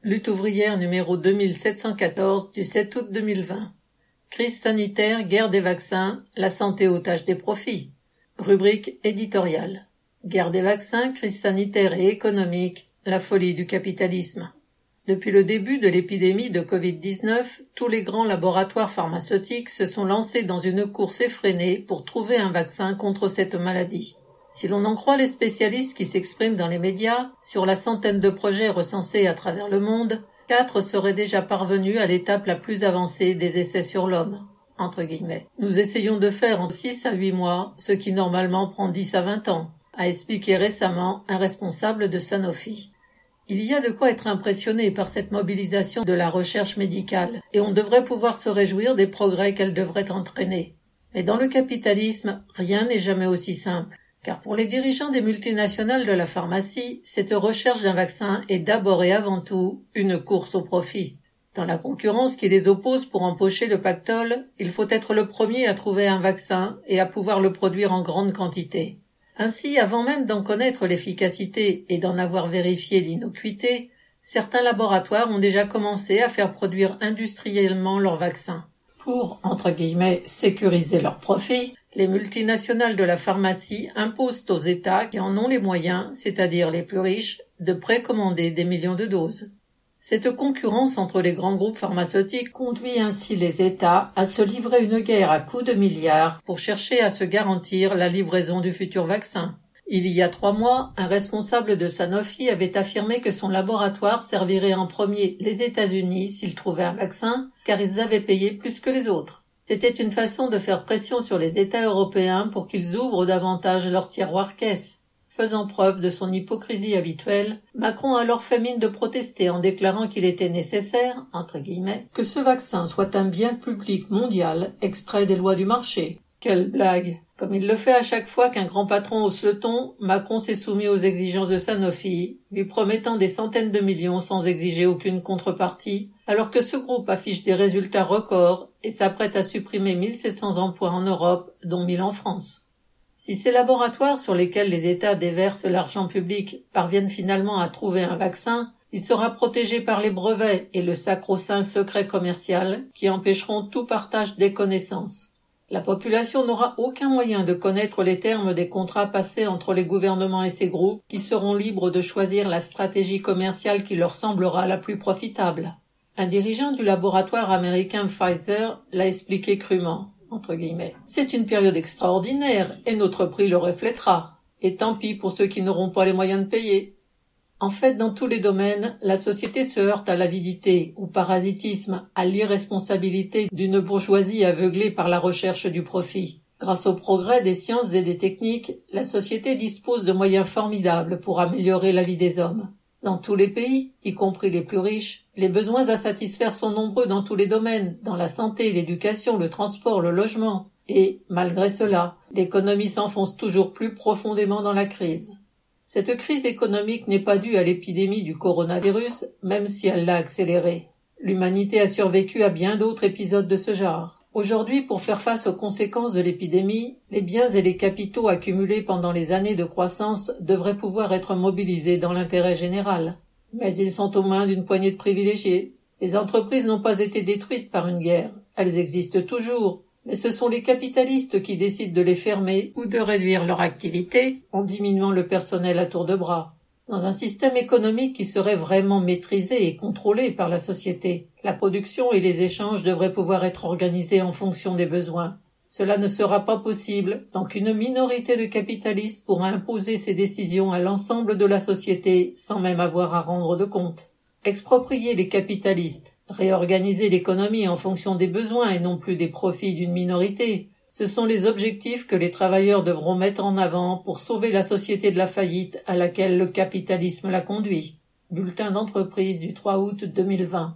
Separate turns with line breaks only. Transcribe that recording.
Lutte ouvrière numéro 2714 du 7 août 2020. Crise sanitaire, guerre des vaccins, la santé otage des profits. Rubrique éditoriale. Guerre des vaccins, crise sanitaire et économique, la folie du capitalisme. Depuis le début de l'épidémie de Covid-19, tous les grands laboratoires pharmaceutiques se sont lancés dans une course effrénée pour trouver un vaccin contre cette maladie. Si l'on en croit les spécialistes qui s'expriment dans les médias, sur la centaine de projets recensés à travers le monde, 4 seraient déjà parvenus à l'étape la plus avancée des essais sur l'homme, entre guillemets. Nous essayons de faire en 6 à 8 mois ce qui normalement prend 10 à 20 ans, a expliqué récemment un responsable de Sanofi. Il y a de quoi être impressionné par cette mobilisation de la recherche médicale, et on devrait pouvoir se réjouir des progrès qu'elle devrait entraîner. Mais dans le capitalisme, rien n'est jamais aussi simple. Car pour les dirigeants des multinationales de la pharmacie, cette recherche d'un vaccin est d'abord et avant tout une course au profit. Dans la concurrence qui les oppose pour empocher le pactole, il faut être le premier à trouver un vaccin et à pouvoir le produire en grande quantité. Ainsi, avant même d'en connaître l'efficacité et d'en avoir vérifié l'innocuité, certains laboratoires ont déjà commencé à faire produire industriellement leurs vaccins. Pour, entre guillemets, sécuriser leurs profits, les multinationales de la pharmacie imposent aux États qui en ont les moyens, c'est-à-dire les plus riches, de précommander des millions de doses. Cette concurrence entre les grands groupes pharmaceutiques conduit ainsi les États à se livrer une guerre à coups de milliards pour chercher à se garantir la livraison du futur vaccin. Il y a 3 mois, un responsable de Sanofi avait affirmé que son laboratoire servirait en premier les États-Unis s'ils trouvaient un vaccin, car ils avaient payé plus que les autres. C'était une façon de faire pression sur les États européens pour qu'ils ouvrent davantage leur tiroir-caisse. Faisant preuve de son hypocrisie habituelle, Macron a alors fait mine de protester en déclarant qu'il était nécessaire, entre guillemets, que ce vaccin soit un bien public mondial extrait des lois du marché. Quelle blague! Comme il le fait à chaque fois qu'un grand patron hausse le ton, Macron s'est soumis aux exigences de Sanofi, lui promettant des centaines de millions sans exiger aucune contrepartie, alors que ce groupe affiche des résultats records et s'apprête à supprimer 1700 emplois en Europe, dont 1000 en France. Si ces laboratoires sur lesquels les États déversent l'argent public parviennent finalement à trouver un vaccin, il sera protégé par les brevets et le sacro-saint secret commercial qui empêcheront tout partage des connaissances. La population n'aura aucun moyen de connaître les termes des contrats passés entre les gouvernements et ces groupes qui seront libres de choisir la stratégie commerciale qui leur semblera la plus profitable. Un dirigeant du laboratoire américain Pfizer l'a expliqué crûment, entre guillemets. C'est une période extraordinaire et notre prix le reflètera. Et tant pis pour ceux qui n'auront pas les moyens de payer. En fait, dans tous les domaines, la société se heurte à l'avidité, au parasitisme, à l'irresponsabilité d'une bourgeoisie aveuglée par la recherche du profit. Grâce au progrès des sciences et des techniques, la société dispose de moyens formidables pour améliorer la vie des hommes. Dans tous les pays, y compris les plus riches, les besoins à satisfaire sont nombreux dans tous les domaines, dans la santé, l'éducation, le transport, le logement. Et, malgré cela, l'économie s'enfonce toujours plus profondément dans la crise. Cette crise économique n'est pas due à l'épidémie du coronavirus, même si elle l'a accélérée. L'humanité a survécu à bien d'autres épisodes de ce genre. Aujourd'hui, pour faire face aux conséquences de l'épidémie, les biens et les capitaux accumulés pendant les années de croissance devraient pouvoir être mobilisés dans l'intérêt général. Mais ils sont aux mains d'une poignée de privilégiés. Les entreprises n'ont pas été détruites par une guerre. Elles existent toujours. Mais ce sont les capitalistes qui décident de les fermer ou de réduire leur activité en diminuant le personnel à tour de bras. Dans un système économique qui serait vraiment maîtrisé et contrôlé par la société, la production et les échanges devraient pouvoir être organisés en fonction des besoins. Cela ne sera pas possible tant qu'une minorité de capitalistes pourra imposer ses décisions à l'ensemble de la société sans même avoir à rendre de compte. Exproprier les capitalistes, réorganiser l'économie en fonction des besoins et non plus des profits d'une minorité, ce sont les objectifs que les travailleurs devront mettre en avant pour sauver la société de la faillite à laquelle le capitalisme l'a conduit. Bulletin d'entreprise du 3 août 2020.